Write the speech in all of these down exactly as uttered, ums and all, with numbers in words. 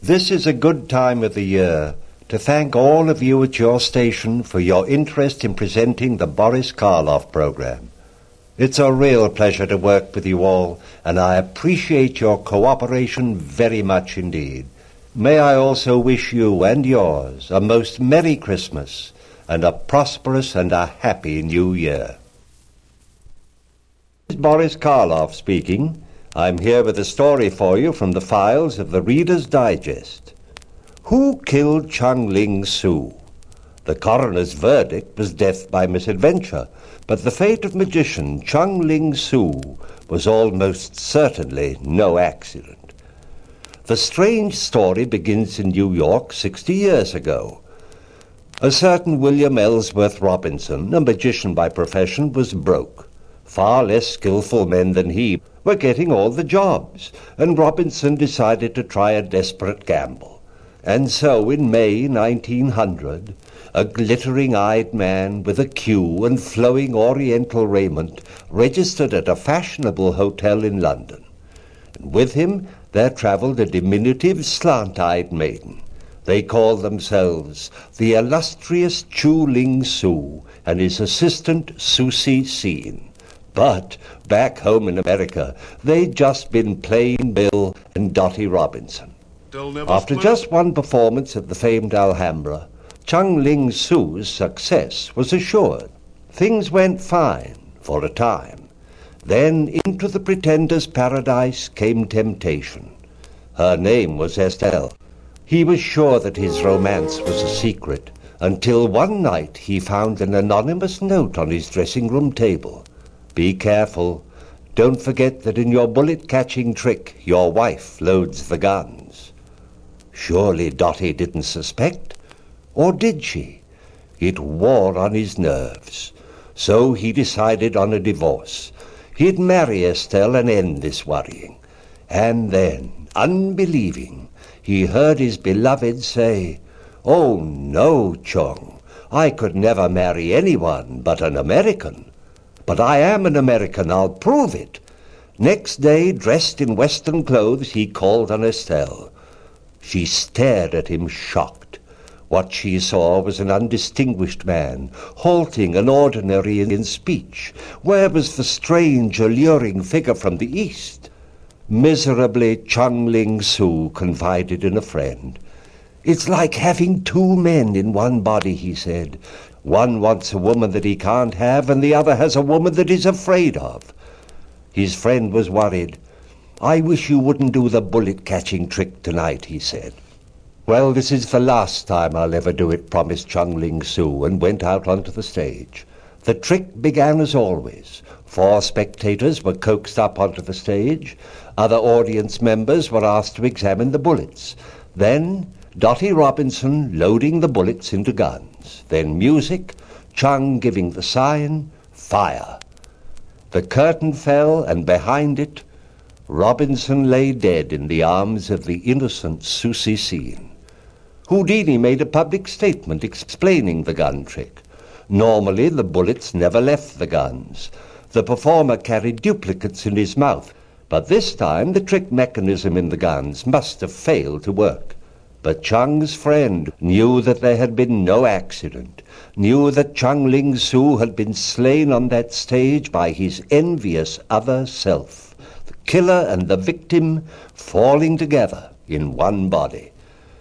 This is a good time of the year to thank all of you at your station for your interest in presenting the Boris Karloff program. It's a real pleasure to work with you all, and I appreciate your cooperation very much indeed. May I also wish you and yours a most Merry Christmas and a prosperous and a happy New Year. This is Boris Karloff speaking. I'm here with a story for you from the files of the Reader's Digest. Who killed Chung Ling Soo? The coroner's verdict was death by misadventure, but the fate of magician Chung Ling Soo was almost certainly no accident. The strange story begins in New York sixty years ago. A certain William Ellsworth Robinson, a magician by profession, was broke. Far less skillful men than he were getting all the jobs, and Robinson decided to try a desperate gamble. And so in May nineteen hundred, a glittering-eyed man with a queue and flowing oriental raiment registered at a fashionable hotel in London. And with him there travelled a diminutive, slant-eyed maiden. They called themselves the illustrious Chu Ling Soo and his assistant Susie Seen. But back home in America, they'd just been plain Bill and Dottie Robinson. After just one performance at the famed Alhambra, Chung Ling Soo's success was assured. Things went fine for a time. Then into the pretender's paradise came temptation. Her name was Estelle. He was sure that his romance was a secret, until one night he found an anonymous note on his dressing-room table. Be careful. Don't forget that in your bullet-catching trick, your wife loads the guns. Surely Dottie didn't suspect. Or did she? It wore on his nerves. So he decided on a divorce. He'd marry Estelle and end this worrying. And then, unbelieving, he heard his beloved say, "Oh, no, Chung, I could never marry anyone but an American. But I am an American, I'll prove it." Next day, dressed in Western clothes, he called on Estelle. She stared at him shocked. What she saw was an undistinguished man, halting and ordinary in speech. Where was the strange, alluring figure from the East? Miserably, Chung Ling Soo confided in a friend. "It's like having two men in one body," he said. "One wants a woman that he can't have, and the other has a woman that he's afraid of." His friend was worried. "I wish you wouldn't do the bullet-catching trick tonight," he said. "Well, this is the last time I'll ever do it," promised Chung Ling Soo, and went out onto the stage. The trick began as always. Four spectators were coaxed up onto the stage. Other audience members were asked to examine the bullets. Then Dottie Robinson loading the bullets into guns. Then music, Chung giving the sign, fire. The curtain fell, and behind it, Robinson lay dead in the arms of the innocent Susie Seen. Houdini made a public statement explaining the gun trick. Normally, the bullets never left the guns. The performer carried duplicates in his mouth, but this time the trick mechanism in the guns must have failed to work. But Chung's friend knew that there had been no accident, knew that Chung Ling Soo had been slain on that stage by his envious other self, the killer and the victim falling together in one body.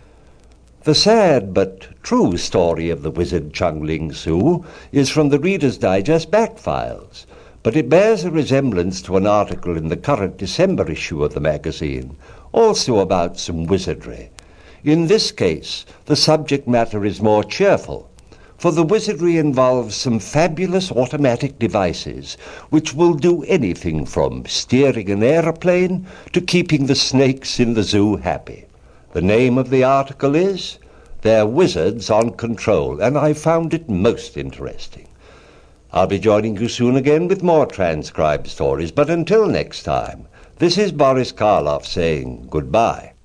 The sad but true story of the wizard Chung Ling Soo is from the Reader's Digest back files, but it bears a resemblance to an article in the current December issue of the magazine, also about some wizardry. In this case, the subject matter is more cheerful, for the wizardry involves some fabulous automatic devices which will do anything from steering an aeroplane to keeping the snakes in the zoo happy. The name of the article is "They're Wizards on Control," and I found it most interesting. I'll be joining you soon again with more transcribed stories, but until next time, this is Boris Karloff saying goodbye.